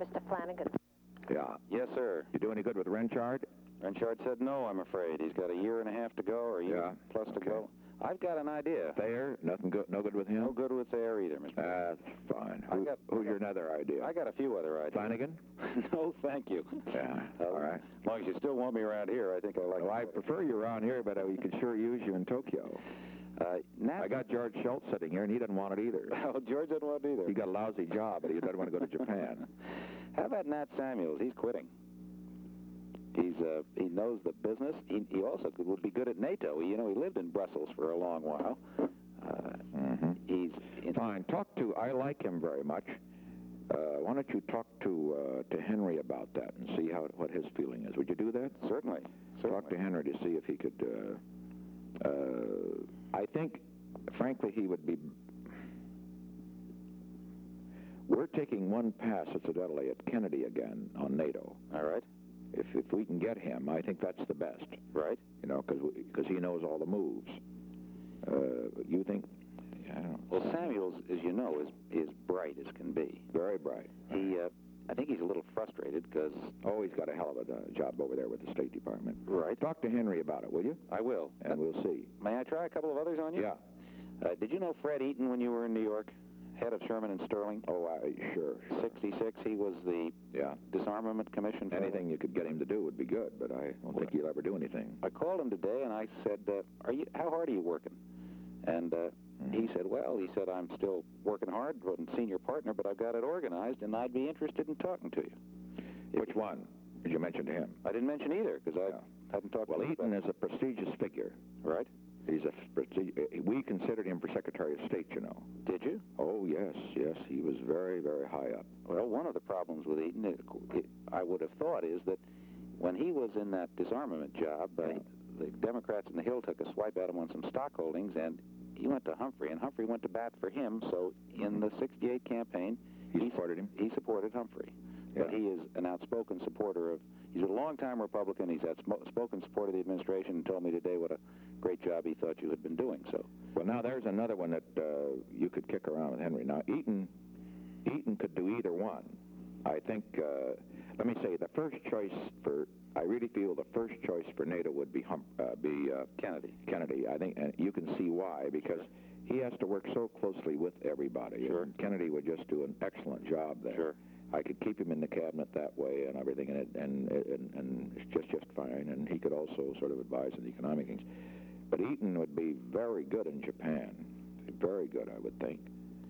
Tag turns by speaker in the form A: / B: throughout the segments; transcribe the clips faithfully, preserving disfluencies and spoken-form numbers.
A: Mister Flanagan.
B: Yeah.
C: Yes, sir.
B: You do any good with Renchard?
C: Renchard said no, I'm afraid. He's got a year and a half to go, or a year
B: Yeah.
C: plus to
B: Okay.
C: go. I've got an idea.
B: Thayer? Nothing good. No good with him.
C: No good with Thayer either, Mister
B: That's fine.
C: I
B: Who,
C: got-
B: who's
C: I got-
B: your another idea?
C: I got a few other ideas.
B: Flanagan?
C: No, thank you.
B: Yeah.
C: Uh,
B: All right.
C: As long as you still want me around here, I think I like.
B: Well, I prefer you around here, but uh, we could sure use you in Tokyo.
C: Uh, Nat,
B: I got George Schultz sitting here, and he doesn't want it either.
C: Oh, George doesn't want it either.
B: He got a lousy job, but he doesn't want to go to Japan.
C: How about Nat Samuels? He's quitting. He's uh, he knows the business. He, he also could, would be good at NATO. You know, he lived in Brussels for a long while. Uh,
B: Mm-hmm.
C: He's in,
B: Fine. Talk to. I like him very much. Uh, why don't you talk to uh, to Henry about that and see how what his feeling is? Would you do that?
C: certainly. certainly.
B: Talk to Henry to see if he could. Uh, uh, I think, frankly, he would be. We're taking one pass, incidentally, at Kennedy again on NATO.
C: All right.
B: If if we can get him, I think that's the best.
C: Right.
B: You know, because because he knows all the moves. Uh, you think? I don't know.
C: Well, Samuels, as you know, is is bright as can be.
B: Very bright.
C: He, uh, I think he's a little frustrated because.
B: Oh, he's got a hell of a uh, job over there with the State Department.
C: Right.
B: Talk to Henry about it, will you?
C: I will.
B: And we'll see.
C: May I try a couple of others on you?
B: Yeah.
C: Uh, did you know Fred Eaton when you were in New York, head of Sherman and Sterling?
B: Oh, I, sure.
C: sixty-six, he was the
B: Yeah.
C: Disarmament Commission. fellow.
B: Anything you could get him to do would be good, but I don't think he'll ever do anything.
C: I called him today and I said, uh, "Are you? How hard are you working?" And uh, he said, "Well, he said I'm still working hard, I'm senior partner, but I've got it organized, and I'd be interested in talking to you."
B: Which one? Did you mention to him?
C: I didn't mention either because I
B: Yeah.
C: hadn't talked
B: Well,
C: to him.
B: Eaton is a prestigious figure.
C: Right?
B: He's a presti- we considered him for Secretary of State, you know.
C: Did you?
B: Oh, yes, yes. He was very, very high up.
C: Well, one of the problems with Eaton, it, it, I would have thought, is that when he was in that disarmament job, uh,
B: Yeah.
C: the Democrats in the Hill took a swipe at him on some stock holdings, and he went to Humphrey, and Humphrey went to bat for him. So in the sixty-eight campaign,
B: He supported him?
C: He supported Humphrey. But
B: Yeah.
C: he is an outspoken supporter of, he's a longtime Republican, he's outspoken supporter of the administration, and told me today what a great job he thought you had been doing. So,
B: Well, now there's another one that uh, you could kick around with Henry. Now, Eaton, Eaton could do either one. I think, uh, let me say, the first choice for, I really feel the first choice for NATO would be Hump, uh, be uh,
C: Kennedy.
B: Kennedy. I think, and you can see why, because he has to work so closely with everybody.
C: Sure.
B: And Kennedy would just do an excellent job there.
C: Sure.
B: I could keep him in the cabinet that way and everything, and it, and, and and it's just just fine. And he could also sort of advise on the economic things. But Eaton would be very good in Japan, very good, I would think.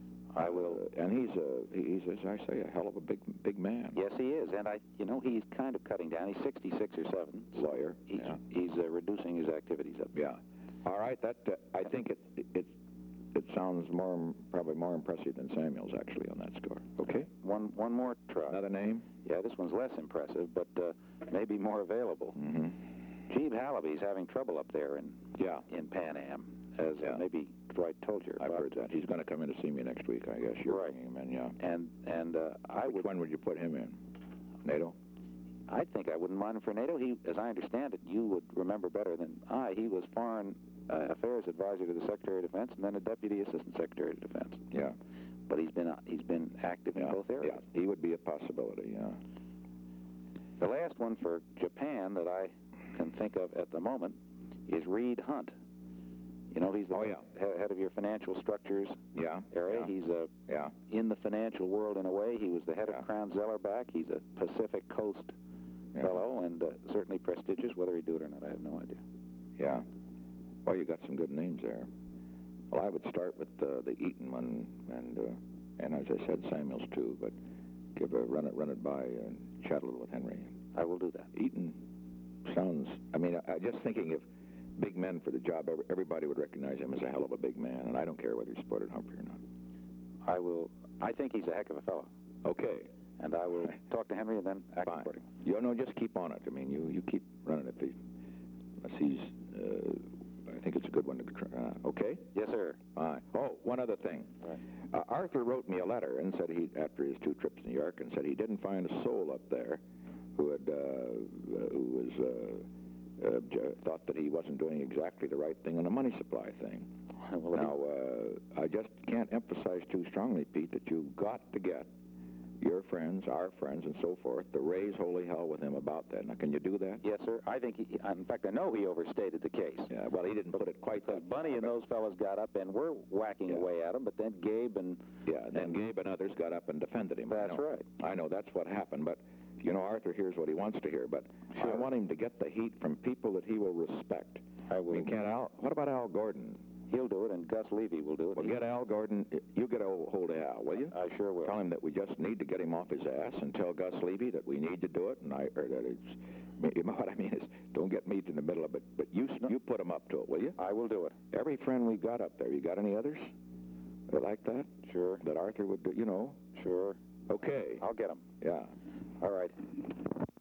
C: I will.
B: Uh, and he's a he's, as I say, a hell of a big big man.
C: Yes, he is, and I, you know, he's kind of cutting down. He's sixty-six or seven.
B: Lawyer.
C: He's,
B: Yeah.
C: he's uh, reducing his activities up.
B: Yeah. All right. That uh, I think it it it sounds more probably more impressive than Samuel's actually on that score. Okay.
C: One one more try.
B: Another name.
C: Yeah, this one's less impressive, but uh, maybe more available.
B: Mm-hmm.
C: Jeeb Hallaby's having trouble up there in
B: Yeah.
C: in Pan Am, as
B: Yeah.
C: uh, maybe Dwight told you.
B: I've
C: about.
B: heard that. He's going to come in to see me next week, I guess. You're
C: Right.
B: bringing him in, yeah.
C: And and uh, I
B: Which
C: would
B: one would you put him in? NATO?
C: I think I wouldn't mind him for NATO. He, as I understand it, you would remember better than I. He was Foreign uh, Affairs Advisor to the Secretary of Defense, and then a Deputy Assistant Secretary of Defense.
B: Yeah.
C: But he's been uh, he's been active
B: Yeah.
C: in both areas.
B: Yeah. He would be a possibility, yeah.
C: The last one for Japan that I can think of at the moment is Reed Hunt. You know, he's the
B: Oh, yeah.
C: he- head of your financial structures
B: Yeah.
C: area.
B: Yeah.
C: He's uh,
B: Yeah.
C: in the financial world in a way. He was the head
B: Yeah.
C: of Crown Zellerbach. He's a Pacific Coast
B: Yeah.
C: fellow and uh, certainly prestigious. Whether he'd do it or not, I have no idea.
B: Yeah. Well, you got some good names there. Well, I would start with uh, the Eaton one, and uh, and as I said, Samuels too. But give a run it run it by and chat a little with Henry.
C: I will do that.
B: Eaton sounds. I mean, I, I just thinking of big men for the job. every- Everybody would recognize him as a hell of a big man, and I don't care whether he supported Humphrey or not.
C: I will. I think he's a heck of a fellow,
B: Okay.
C: and I will talk to Henry and then act
B: Fine.
C: accordingly.
B: You know, just keep on it. I mean, you, you keep running it. If he, unless he's, uh, I think it's a good one to try. Uh, okay?
C: Yes, sir.
B: Fine. Oh, one other thing.
C: Right.
B: Uh, Arthur wrote me a letter and said he, after his two trips to New York, and said he didn't find a soul up there who had, uh, who was, uh, uh, j- thought that he wasn't doing exactly the right thing on the money supply thing.
C: Well,
B: Now, uh, I just can't emphasize too strongly, Pete, that you've got to get your friends, our friends, and so forth, to raise holy hell with him about that. Now, can you do that?
C: Yes, sir. I think, he, in fact, I know he overstated the case.
B: Yeah, well, he didn't put it quite that
C: Bunny
B: far,
C: and
B: but-
C: those fellows got up and were whacking
B: Yeah.
C: away at him, but then Gabe and...
B: Yeah, and then Gabe and others got up and defended him. I
C: That's
B: know.
C: right.
B: I know, that's what happened, but, you know, Arthur hears what he wants to hear, but I
C: Sure.
B: want him to get the heat from people that he will respect.
C: I
B: I
C: will.
B: mean, can't Al, what about Al Gordon?
C: He'll do it, and Gus Levy will do it.
B: Well,
C: He-
B: get Al Gordon, you get a hold of Al, will you?
C: I sure will.
B: Tell him that we just need to get him off his ass, and tell Gus Levy that we need to do it, and I, or that it's, you know what I mean is, don't get me in the middle of it, but you, you put him up to it, will you?
C: I will do it.
B: Every friend we got up there, you got any others that like that?
C: Sure.
B: That Arthur would do, you know?
C: Sure.
B: Okay.
C: I'll get him.
B: Yeah.
C: All right.